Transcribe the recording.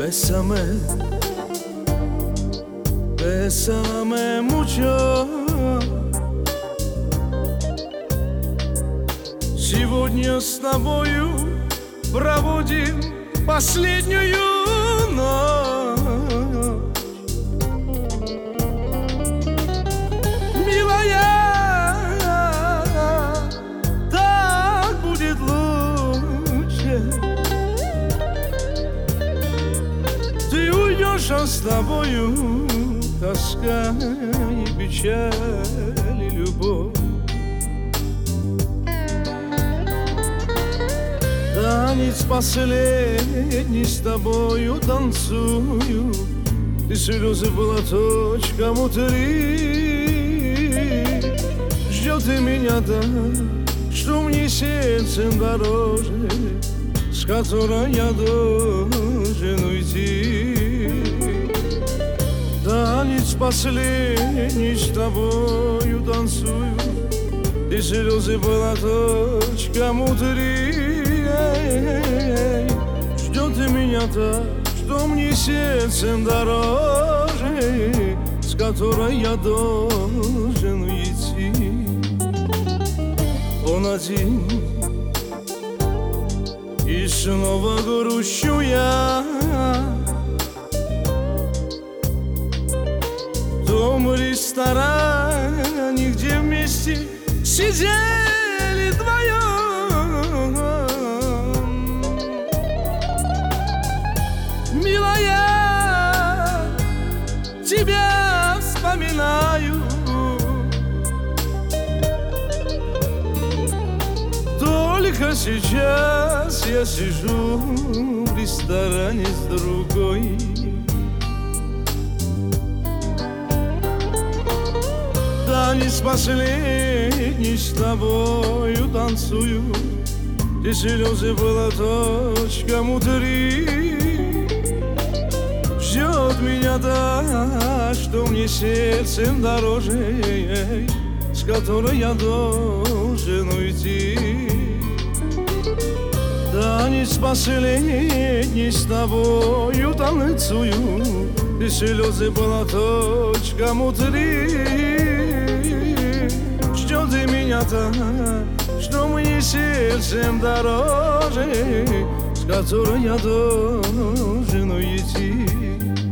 Bésame mucho. Сегодня с тобою проводим последнюю ночь. Милая, так будет лучше. Ты уйдешь, а с тобою тоска и печаль и любовь. Танец последний с тобою танцую, и слезы платочком утри. Ждет и меня та, что мне сердцем дороже, с которой я должен уйти. Танец последний с тобою танцую, и слезы платочком утри. Ждет и меня та, что мне сердцем дороже, с которой я должен уйти. Он один, и снова грущу я. В том ресторане, где вместе сидели вдвоем. Милая, тебя вспоминаю. Только сейчас я сижу в ресторане с другой. Танец последний с тобою танцую, и слезы платочком утри. Ждет меня та, что мне сердцем дороже, с которой я должен уйти. Танец последний с тобою танцую, и слезы платочком утри. Ждет и меня та, что мне сердцем дороже, с которой я должен уйти.